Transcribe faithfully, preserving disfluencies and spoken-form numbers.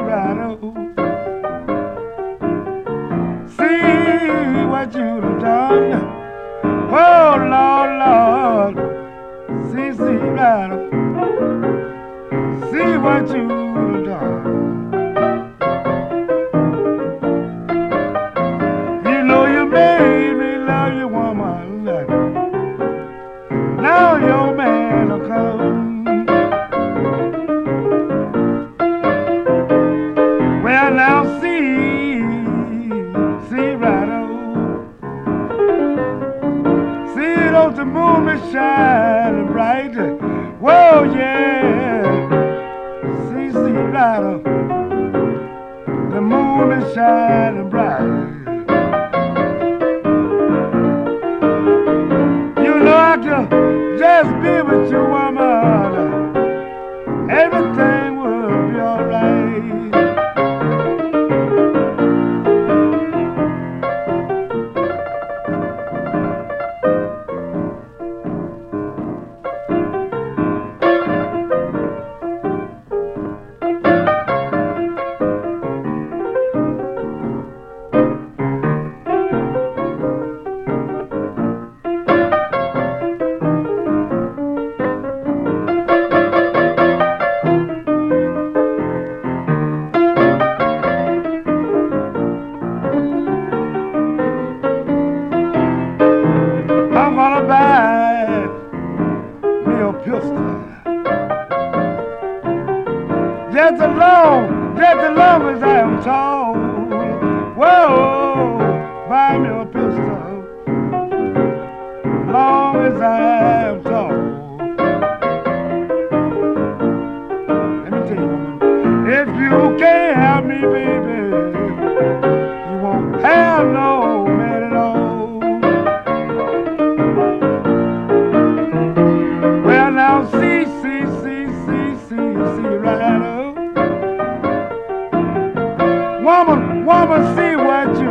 right oh. See what you done. Oh Lord, Lord. See, see right oh. See what you done. You know you made me love you, woman. Now your man will come. Well, now see, see right oh. See, don't the moon is shining bright. Whoa, yeah. See, see right oh. The moon is shining bright. You know I could just be with you, woman. Everything will be alright. I'm gonna buy me a pistol. Just as long, just as long as I am tall. Whoa, buy me a pistol. Long as I am tall. Let me tell you, if you can't have me, baby, you won't have no man at all. Well, now see, see, see, see, see, see right oh. Woman, woman, see what you